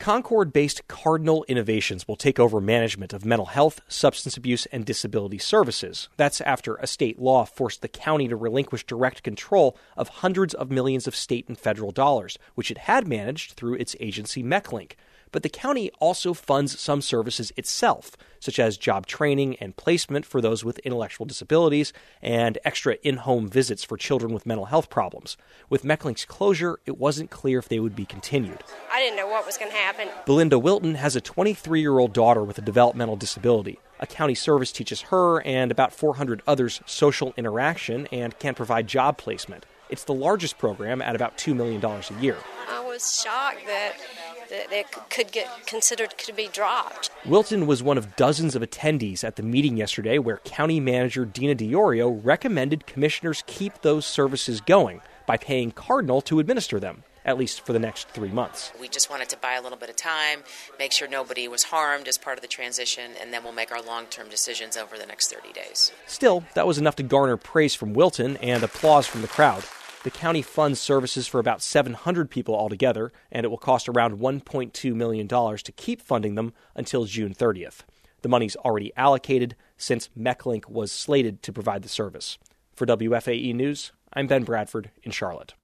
Concord-based Cardinal Innovations will take over management of mental health, substance abuse, and disability services. That's after a state law forced the county to relinquish direct control of hundreds of millions of state and federal dollars, which it had managed through its agency MechLink. But the county also funds some services itself, such as job training and placement for those with intellectual disabilities and extra in-home visits for children with mental health problems. With MechLink's closure, it wasn't clear if they would be continued. I didn't know what was going to happen. Belinda Wilton has a 23-year-old daughter with a developmental disability. A county service teaches her and about 400 others social interaction and can provide job placement. It's the largest program at about $2 million a year. I was shocked that it could be dropped. Wilton was one of dozens of attendees at the meeting yesterday where County Manager Dina DiOrio recommended commissioners keep those services going by paying Cardinal to administer them, at least for the next 3 months. We just wanted to buy a little bit of time, make sure nobody was harmed as part of the transition, and then we'll make our long-term decisions over the next 30 days. Still, that was enough to garner praise from Wilton and applause from the crowd. The county funds services for about 700 people altogether, and it will cost around $1.2 million to keep funding them until June 30th. The money's already allocated since MechLink was slated to provide the service. For WFAE News, I'm Ben Bradford in Charlotte.